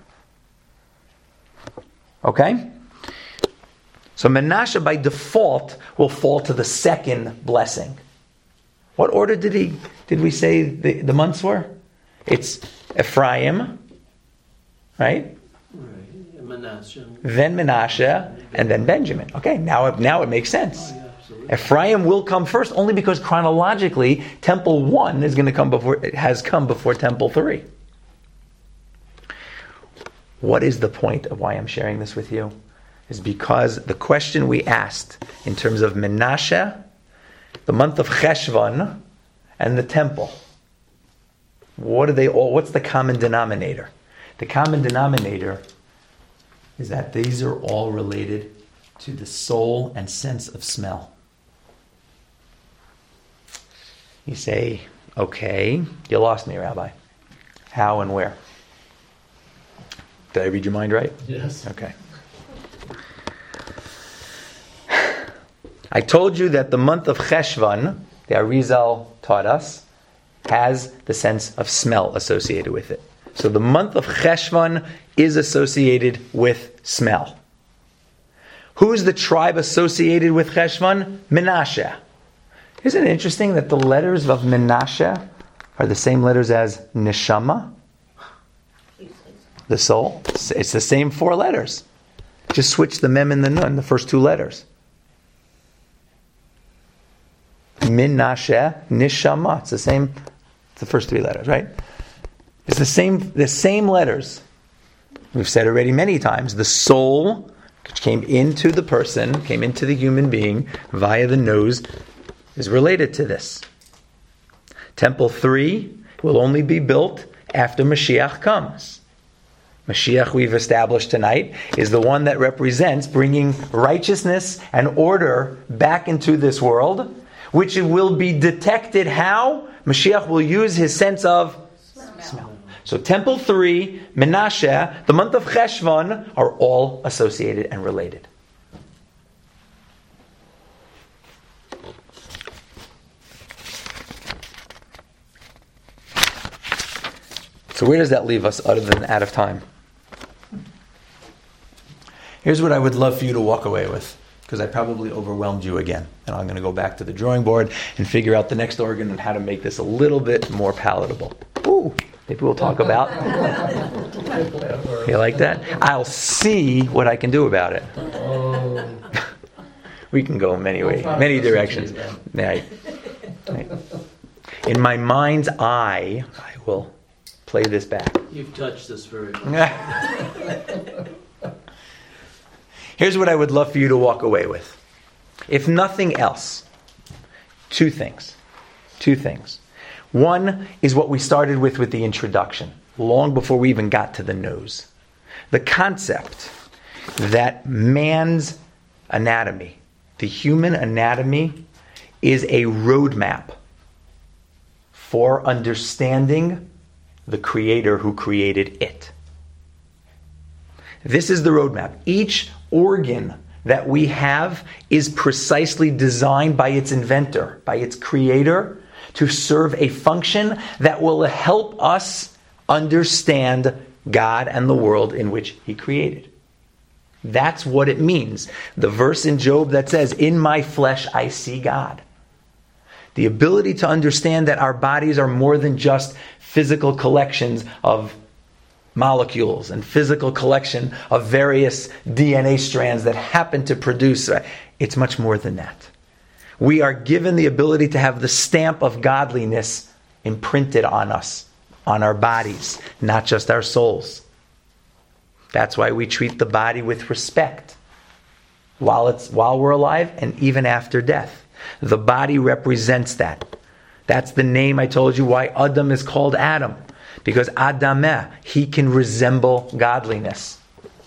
Okay? So Menashe by default will fall to the second blessing. What order did we say the months were? It's Ephraim, right? Menashe. Then Menashe, and then Benjamin. Okay, now it makes sense. Oh, yeah, absolutely. Ephraim will come first only because chronologically Temple 1 is going to come before, it has come before Temple 3. What is the point of why I'm sharing this with you? Is because the question we asked in terms of Menashe, the month of Cheshvan, and the temple. What are they all? What's the common denominator? The common denominator is that these are all related to the soul and sense of smell. You say, okay, you lost me, Rabbi. How and where? Did I read your mind right? Yes. Okay. I told you that the month of Cheshvan, the Arizal taught us, has the sense of smell associated with it. So the month of Cheshvan is associated with smell. Who's the tribe associated with Cheshvan? Menashe. Isn't it interesting that the letters of Menashe are the same letters as Neshama? The soul. It's the same 4 letters. Just switch the mem and the nun, the first 2 letters. Menashe, Neshama. It's the same. It's the first 3 letters, right? It's the same letters. We've said already many times. The soul, which came into the person, came into the human being via the nose, is related to this. Temple 3 will only be built after Mashiach comes. Mashiach, we've established tonight, is the one that represents bringing righteousness and order back into this world, which will be detected how? Mashiach will use his sense of smell. So Temple 3, Menashe, the month of Cheshvan are all associated and related. So where does that leave us other than out of time? Here's what I would love for you to walk away with, because I probably overwhelmed you again. And I'm going to go back to the drawing board and figure out the next organ and how to make this a little bit more palatable. Ooh, maybe we'll talk about. You like that? I'll see what I can do about it. We can go many ways, many directions. Right. In my mind's eye, I will play this back. You've touched this very much. Here's what I would love for you to walk away with. If nothing else, 2 things. 2 things. One is what we started with the introduction, long before we even got to the nose. The concept that man's anatomy, the human anatomy, is a roadmap for understanding the Creator who created it. This is the roadmap. Each organ that we have is precisely designed by its inventor, by its creator, to serve a function that will help us understand God and the world in which he created. That's what it means. The verse in Job that says, "In my flesh I see God." The ability to understand that our bodies are more than just physical collections of molecules and physical collection of various DNA strands that happen to produce. It's much more than that. We are given the ability to have the stamp of godliness imprinted on us, on our bodies, not just our souls. That's why we treat the body with respect while we're alive and even after death. The body represents that. That's the name I told you why Adam is called Adam. Because Adameh, he can resemble godliness.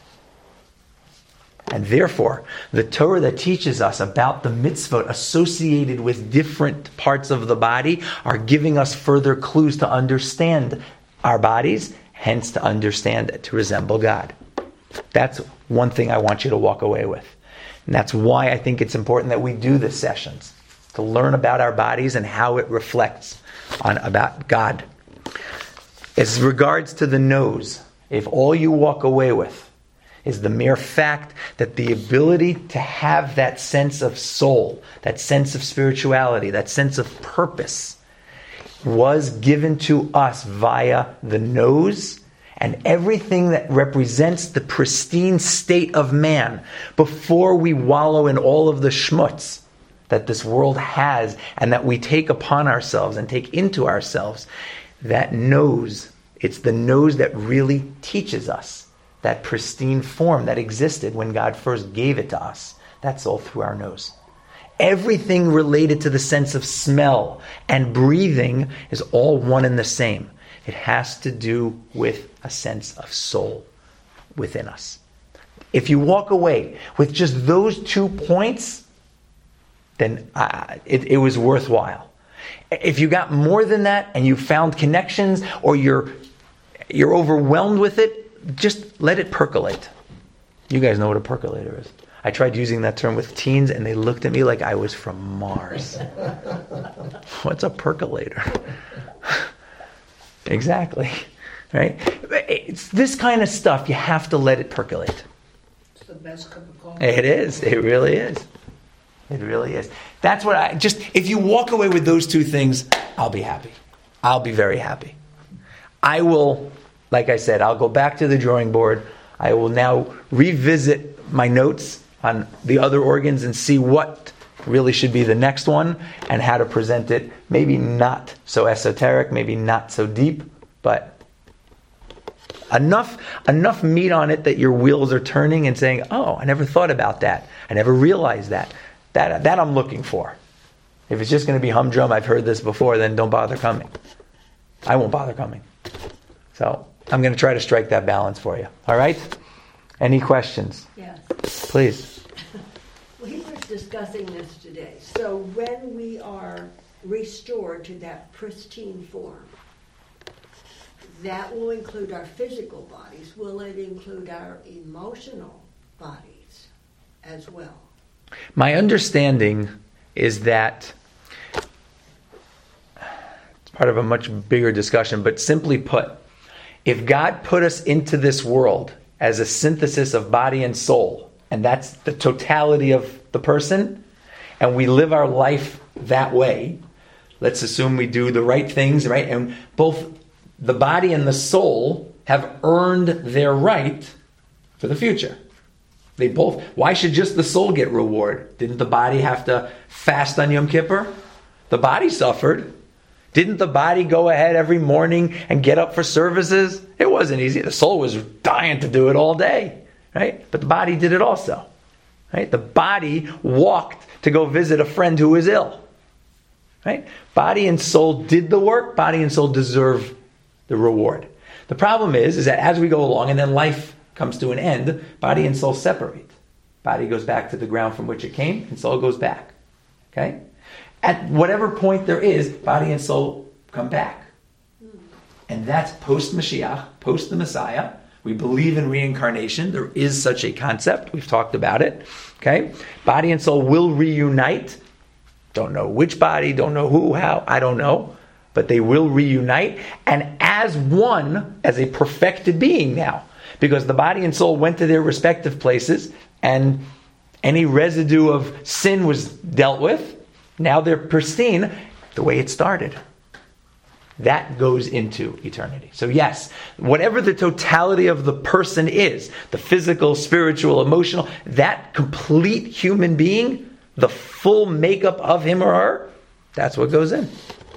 And therefore, the Torah that teaches us about the mitzvot associated with different parts of the body are giving us further clues to understand our bodies, hence to understand, to resemble God. That's one thing I want you to walk away with. And that's why I think it's important that we do the sessions, to learn about our bodies and how it reflects about God. As regards to the nose, if all you walk away with is the mere fact that the ability to have that sense of soul, that sense of spirituality, that sense of purpose was given to us via the nose, and everything that represents the pristine state of man before we wallow in all of the schmutz that this world has and that we take upon ourselves and take into ourselves, that nose, it's the nose that really teaches us that pristine form that existed when God first gave it to us. That's all through our nose. Everything related to the sense of smell and breathing is all one and the same. It has to do with a sense of soul within us. If you walk away with just those 2 points, then it was worthwhile. If you got more than that and you found connections, or you're overwhelmed with it, just let it percolate. You guys know what a percolator is. I tried using that term with teens and they looked at me like I was from Mars. What's a percolator? Exactly. Right? It's this kind of stuff, you have to let it percolate. It's the best cup of coffee. It is. It really is. It really is. That's what if you walk away with those 2 things, I'll be happy. I'll be very happy. I will, like I said, I'll go back to the drawing board. I will now revisit my notes on the other organs and see what really should be the next one and how to present it. Maybe not so esoteric, maybe not so deep, but enough meat on it that your wheels are turning and saying, oh, I never thought about that. I never realized that. That I'm looking for. If it's just going to be humdrum, I've heard this before, then don't bother coming. I won't bother coming. So I'm going to try to strike that balance for you. All right? Any questions? Yes. Please. We were discussing this today. So when we are restored to that pristine form, that will include our physical bodies. Will it include our emotional bodies as well? My understanding is that it's part of a much bigger discussion, but simply put, if God put us into this world as a synthesis of body and soul, and that's the totality of the person, and we live our life that way, let's assume we do the right things, right? And both the body and the soul have earned their right for the future. Why should just the soul get reward? Didn't the body have to fast on Yom Kippur? The body suffered. Didn't the body go ahead every morning and get up for services? It wasn't easy. The soul was dying to do it all day, right? But the body did it also, right? The body walked to go visit a friend who was ill, right? Body and soul did the work. Body and soul deserve the reward. The problem is that as we go along and then life comes to an end, body and soul separate. Body goes back to the ground from which it came, and soul goes back. Okay? At whatever point there is, body and soul come back. And that's post-Mashiach, post the Messiah. We believe in reincarnation. There is such a concept. We've talked about it. Okay? Body and soul will reunite. Don't know which body, don't know who, how, I don't know. But they will reunite. And as one, as a perfected being now. Because the body and soul went to their respective places and any residue of sin was dealt with. Now they're pristine the way it started. That goes into eternity. So yes, whatever the totality of the person is, the physical, spiritual, emotional, that complete human being, the full makeup of him or her, that's what goes in.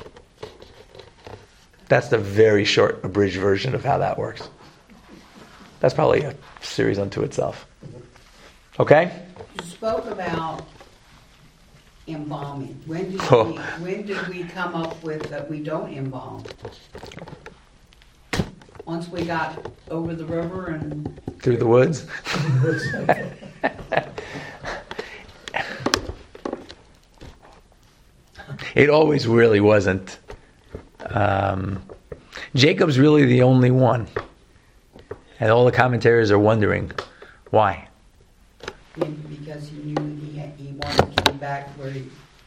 That's the very short, abridged version of how that works. That's probably a series unto itself. Okay? You spoke about embalming. When did we come up with that we don't embalm? Once we got over the river and through the woods. It always really wasn't. Jacob's really the only one. And all the commentators are wondering, why? Because he knew he wanted to be back where he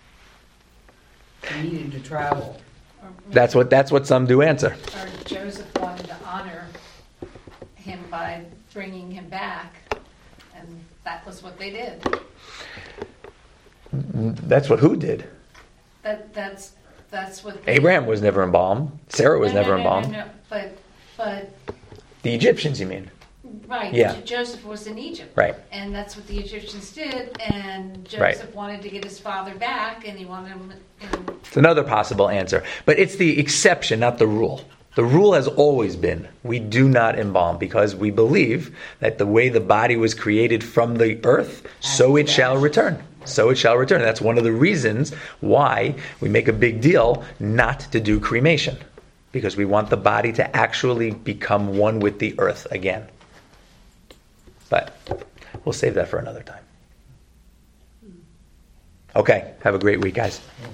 needed to travel. That's what some do answer. Or Joseph wanted to honor him by bringing him back, and that was what they did. That's what who did? That's what Abraham was never embalmed. Sarah was never embalmed. No. But the Egyptians, you mean? Right, Yeah. Joseph was in Egypt. Right. And that's what the Egyptians did, and Right. Joseph wanted to get his father back, and he wanted him in. It's another possible answer. But it's the exception, not the rule. The rule has always been we do not embalm because we believe that the way the body was created from the earth, so it shall return. So it shall return. That's one of the reasons why we make a big deal not to do cremation. Because we want the body to actually become one with the earth again. But we'll save that for another time. Okay, have a great week, guys.